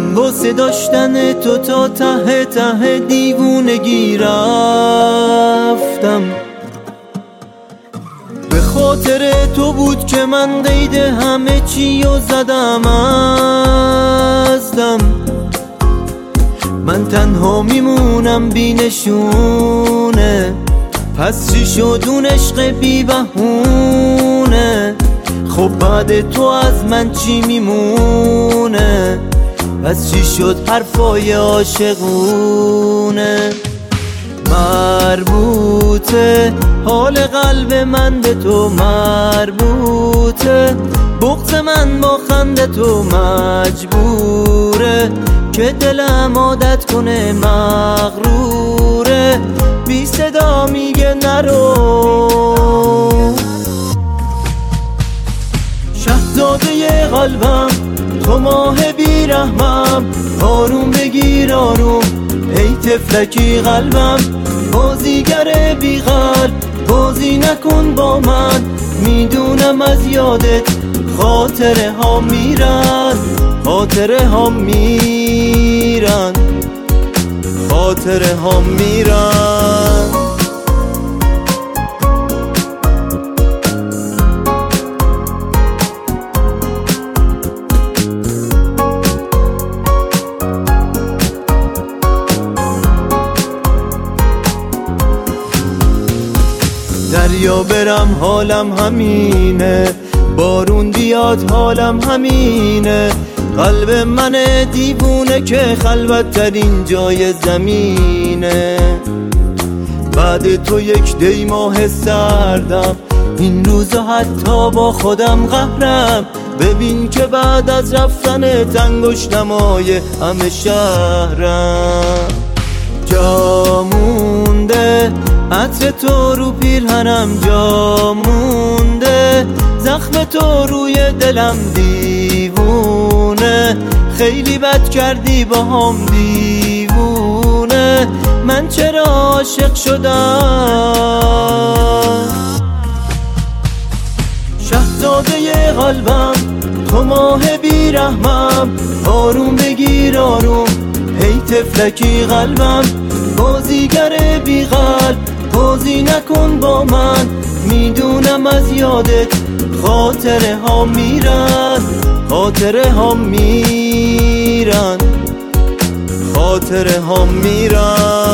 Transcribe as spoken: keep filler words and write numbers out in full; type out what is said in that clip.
من واسه داشتن تو تا ته ته دیوونگی رفتم. به خاطر تو بود که من قید همه چی و زدم ازدم. من تنها میمونم بی نشونه، پس چی شد اون عشق بی بهونه؟ خب بعد تو از من چی میمونه؟ پس چی شد حرفای عاشقونه؟ مربوطه حال قلب من به تو، مربوطه بغض من با خنده تو، مجبوره که دلم عادت کنه مغروره. بی صدا میگه نرو. شهزاده قلبم تو ماه بیرحمم، آروم بگیر آروم ای تفلکی قلبم. بازیگر بی قلب بازی نکن با من، میدونم از یادت خاطره ها میرن، خاطره ها میرن، خاطره ها میرن. دریا برم حالم همینه، بارون بیاد حالم همینه. قلب من دیوونه که خلوت ترین جای زمینه. بعد تو یک دی ماه سردم، این روزا حتی با خودم قهرم. ببین که بعد از رفتن انگشتمای همه شهرم. جا مونده عطر تو رو پیرهنم، جا مونده زخم تو روی دلم دیوونه. خیلی بد کردی با هم دیوونه، من چرا عاشق شدم؟ شهزاده قلبم تو ماه بیرحمم، آروم بگیر آروم ای تفلکی قلبم. بازیگر بی قلب بازی نکن با من، میدونم از یادت خاطره ها میرن، خاطره ها میرن، خاطره ها میرن.